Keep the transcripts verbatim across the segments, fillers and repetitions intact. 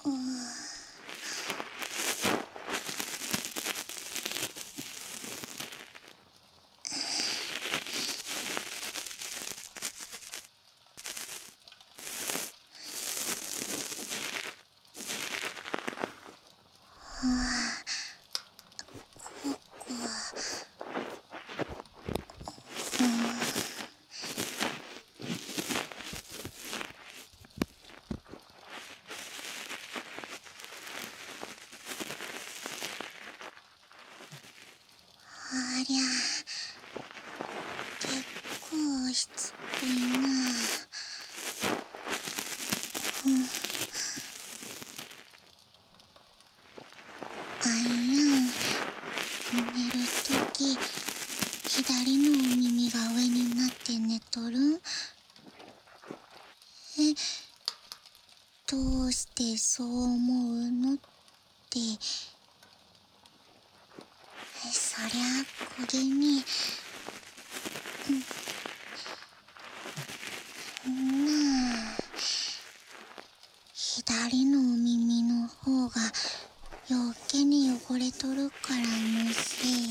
うありゃ、結構しつこいな。うんあいやん、寝るとき左のお耳が上になって寝とるん？え、どうしてそう思うのって。そりゃこげに、うんなあ、左のお耳の方が余計に汚れとるからのせい。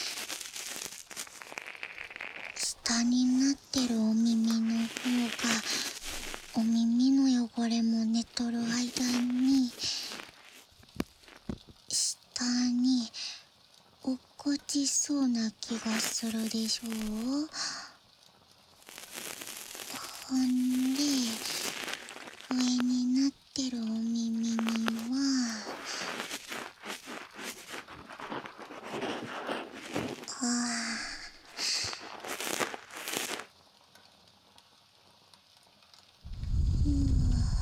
下になってるお耳の方がお耳の汚れも寝とる間に下に落っこちそうな気がするでしょう。ほんで上になってるお耳にはあーうん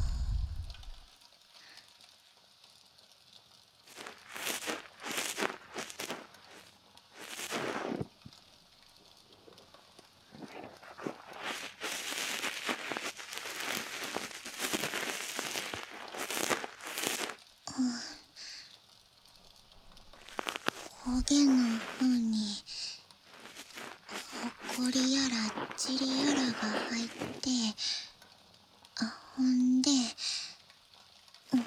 焦げの方にほこりやらちりやらが入って、あほんで、うん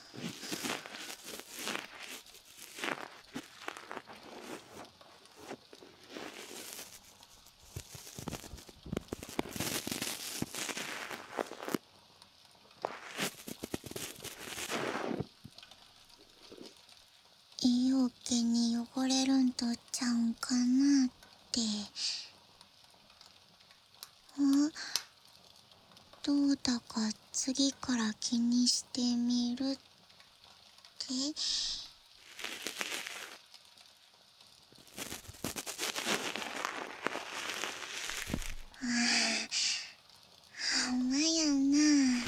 いいおけに汚れるんとちゃうんかなって。あ、どうだか次から気にしてみるって。ああ、ほんまやな。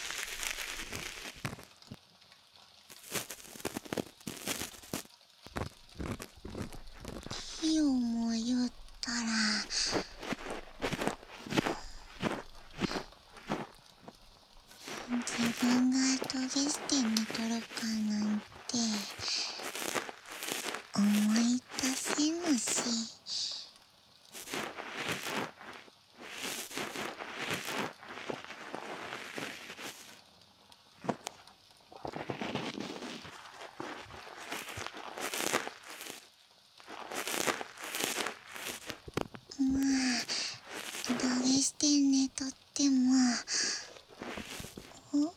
ひをも言ったら自分がトゲして寝とるかなんて思い出せぬし。まあトゲして寝とってもお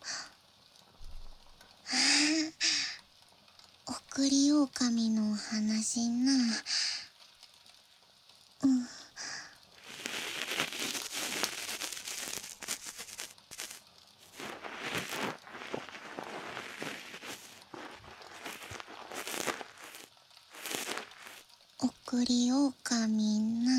送り狼の話な。うん送り狼な。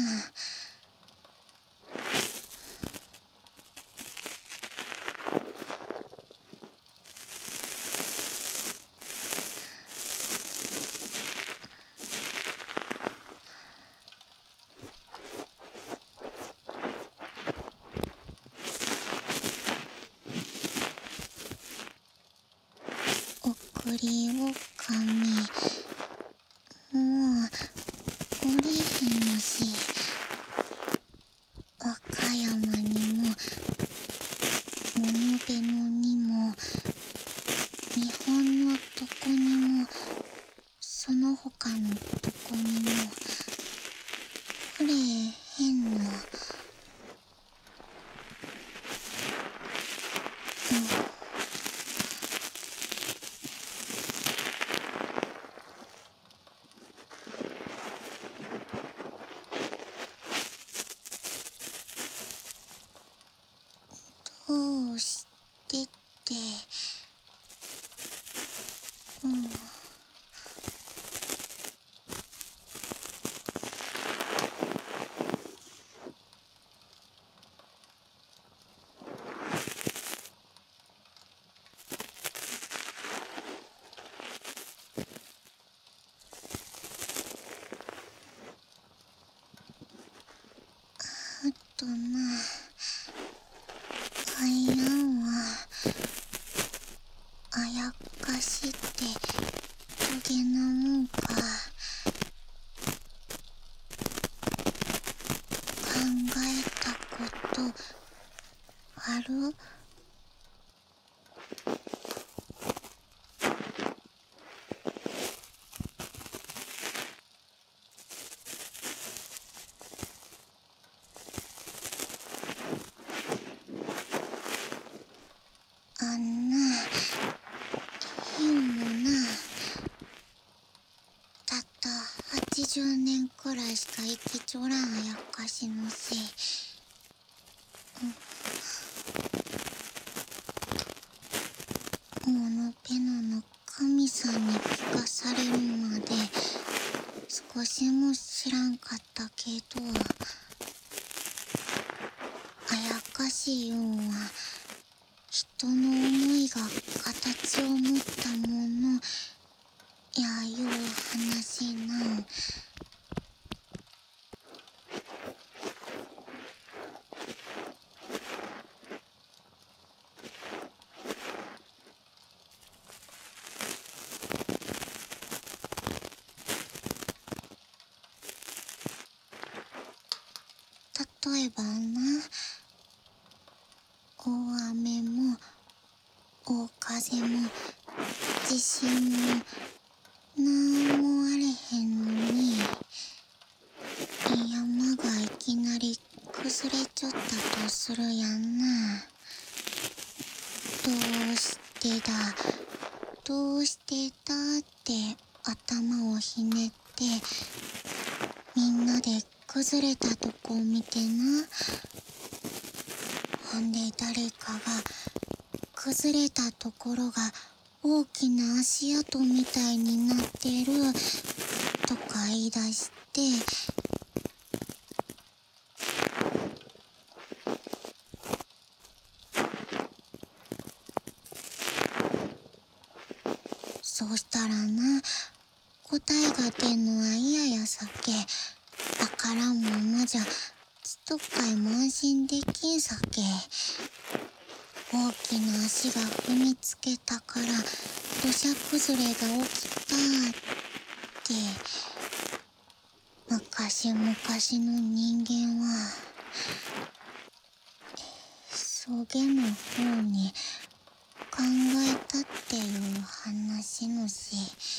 送り狼もうおれへんのし、和歌山にも物部野にもて、うん。あとな、アイアンはあやかしってトゲなもんか。考えたことある？あんな、ヒュンもな、たったはちじゅうねんくらいしか生きちょらんあやかしのせい、モノペノの神さんに聞かされるまで少しも知らんかったけど、あやかしいうんは人の思いが形を持ったものやいう話なん。例えばな、大雨も大風も地震もなんもあれへんのに、山がいきなり崩れちゃったとするやんな。どうしてだ、どうしてだって頭をひねって、みんなで崩れたとこを見てな。ほんで誰かが崩れたところが大きな足跡みたいになってるとか言い出して、そうしたらな、答えが出んのは嫌やさけ。わからんままじゃちとっかいも安心できんさけ。大きな足が踏みつけたから土砂崩れが起きたって昔々の人間はそげの方に考えたっていう話のし。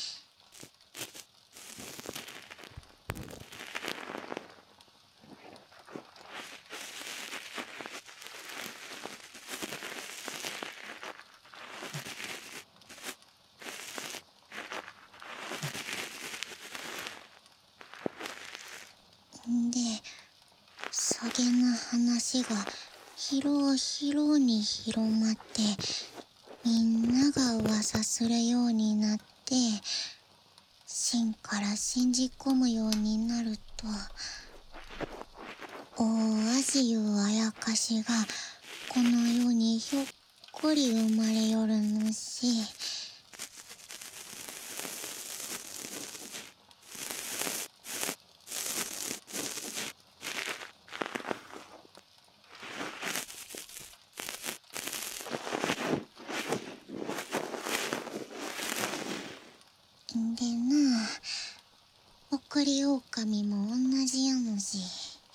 んでそげな話が広々に広まって、みんなが噂するようになって、真から信じ込むようになると、大味いうあやかしがこの世にひょっこり生まれよるのし。んでな、送り狼もおんなじやのし。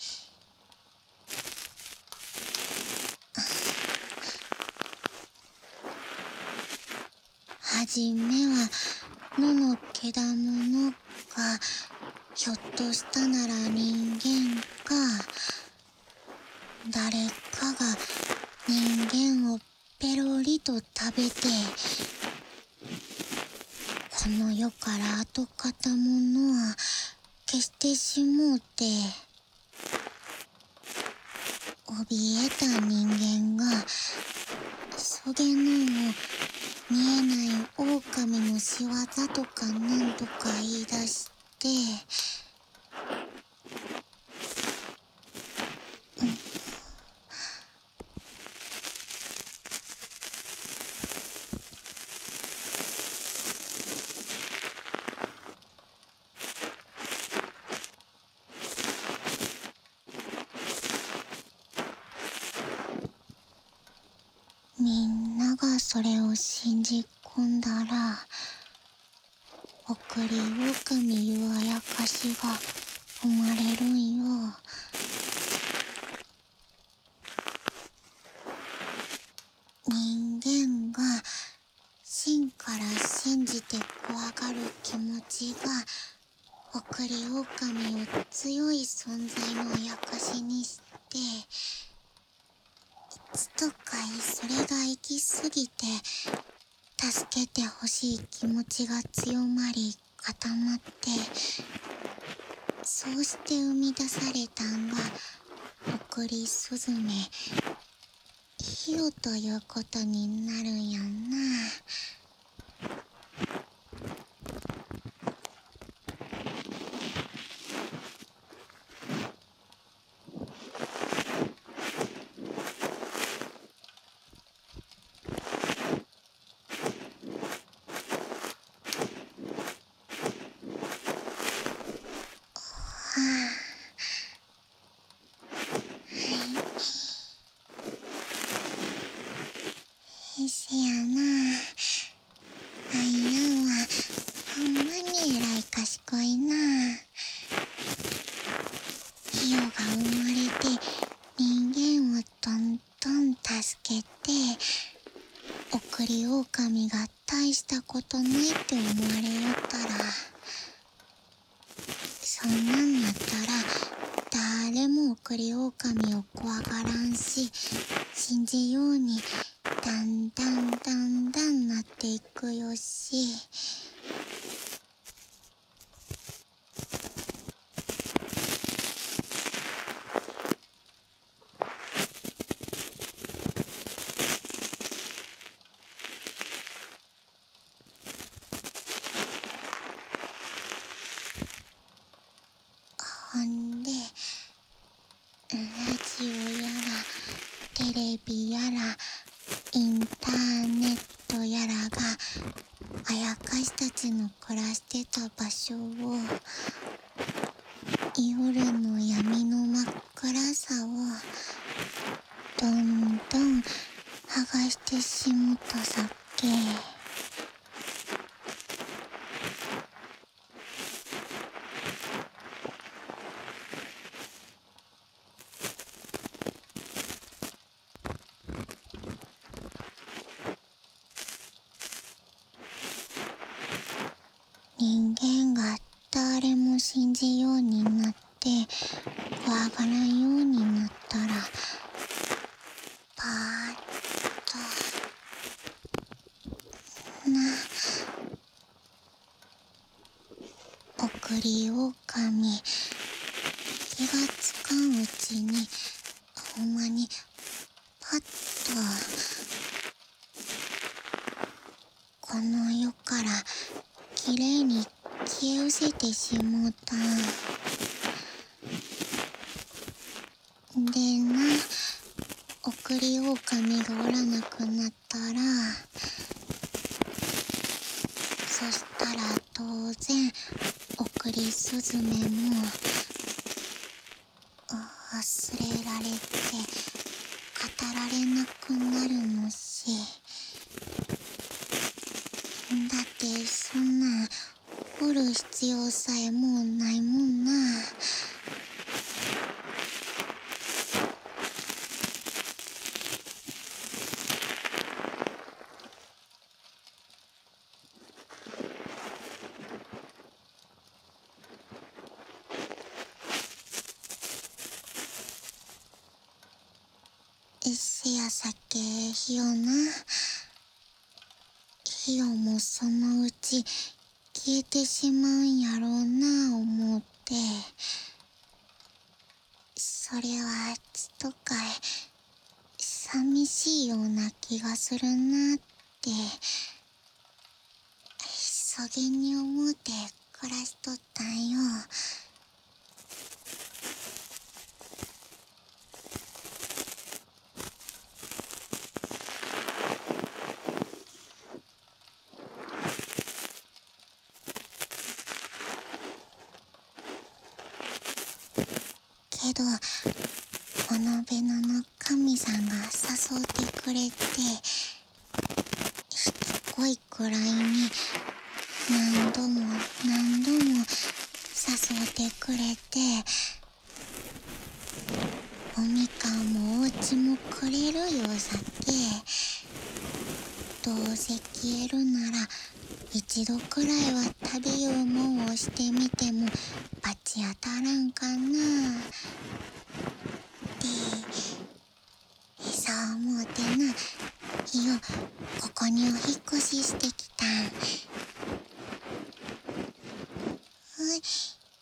はじめは野のけだものがひょっとしたなら人間か、誰かが人間をペロリと食べて、この世から跡形ものは消してしもうて、怯えた人間がそそげのも見えない狼の仕業とかなんとか言い出して、みんながそれを信じ込んだら、送り狼いうあやかしが生まれるんよ。人間が真から信じて怖がる気持ちが、送り狼を強い存在のあやかしにして、いつとかいそれが行き過ぎて、助けてほしい気持ちが強まり固まって、そうして生み出されたんが送りスズメヒヨということになるんやんな。はあ、せやな。あいやんはほんまにえらい賢いな。ヒヨが生まれて人間をどんどん助けて、送り狼が大したことないって思われよったら、そんなんなったら誰も送り狼を怖がらんし、信じようにだんだんだんだんなっていくよし。ほんで、ラジオやらテレビやらインターネットやらがあやかしたちの暮らしてた場所を、夜の闇の真っ暗さをどんどん剥がしてしもたさっけ。人間が誰も信じようになって怖がらんようになったら、パーッとな、送り狼気がつかんうちにほんまにパッとこの世からきれいに消え失せてしもうたんでな。送り狼がおらなくなったら、そしたら当然送りスズメも忘れられて語られなくなるのし。だってそんなん掘る必要さえもうないもんな。せやさけひよな。ひよもそのうち消えてしまうんやろうな思って、それはちとかいそ寂しいような気がするなってそげんに思うて暮らしとったんよ。けどおのべのの神さんが誘うてくれてしつこいくらいに何度も何度も誘うてくれておみかんもおうちもくれるよさけ。どうせ消えるなら一度くらいは食べようもんをしてみても罰当たらんかなってそう思うてな、いよここにお引っ越ししてきたん。うい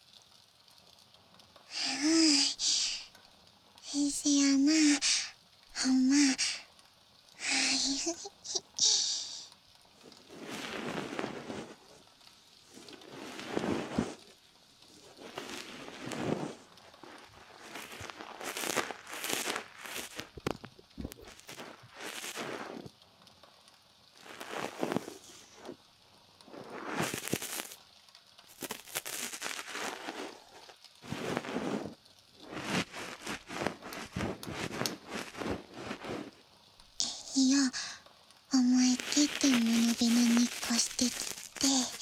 はいせやな、ほんまいや思い切って物辺のに越してきて、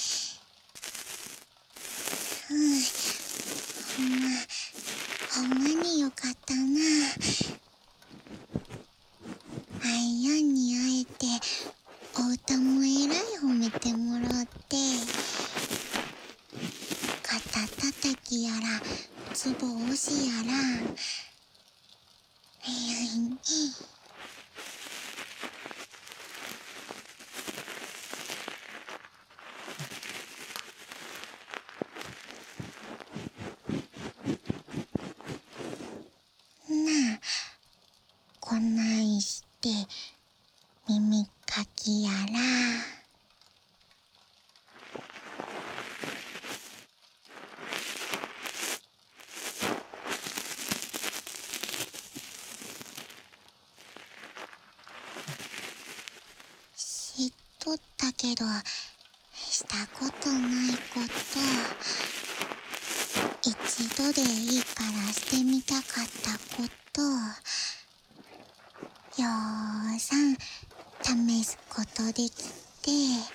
うんほんまほんまによかったな。アイアンに会えてお歌もえらい褒めてもらって肩たたきやらつぼ押しやらなあこないして耳かきやら知っとったけどしたことないこと一度でいいからしてみたかったことようさん試すことできて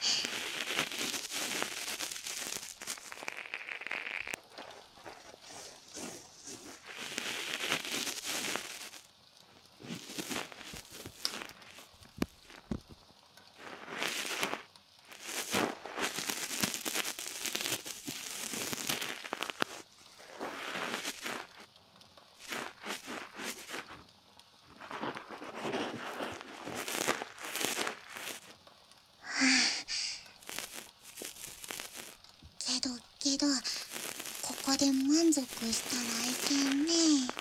けどけどここで満足したらいけんね。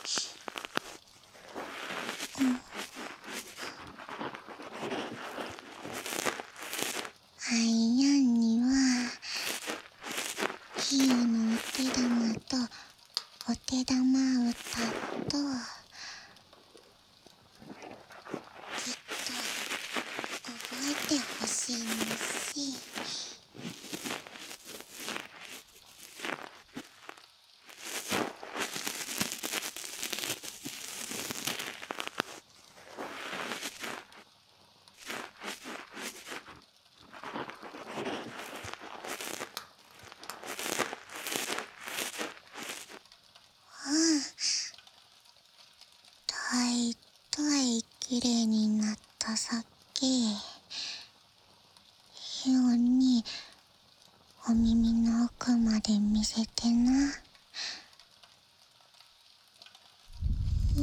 うんアイアンにはヒヨのお手玉とお手玉歌ときっと覚えてほしいんし。うんたいたいきれいになったさけヒヨにお耳の奥まで見せてな。うん、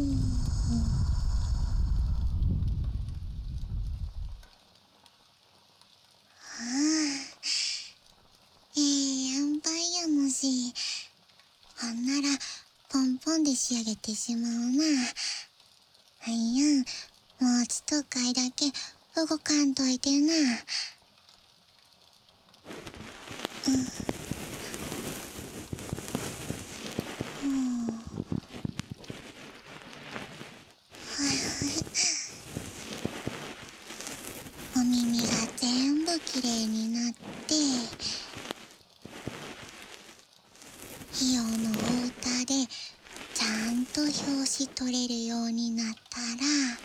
ええやんばいやもし。ほんならポンポンで仕上げてしまうな。はいやんもうちとかいだけ動かんといてな。うん。お耳が全部きれいになって、費用のお歌でちゃんと表紙取れるようになったら、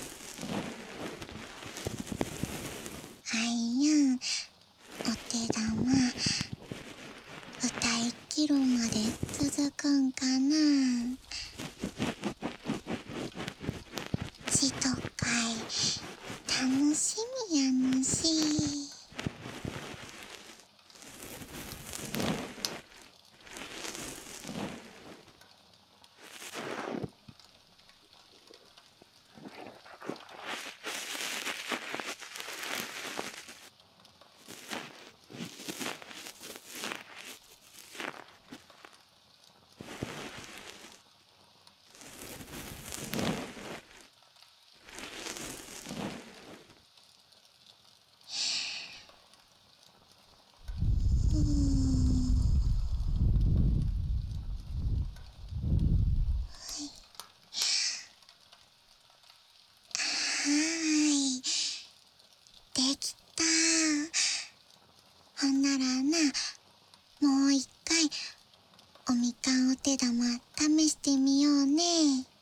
あいやん、お手玉、歌い切るまで続くんかな。しとかい、楽しみやぬし。うーん。はーい。できた。ほんならな、もう一回、おみかんお手玉試してみようね。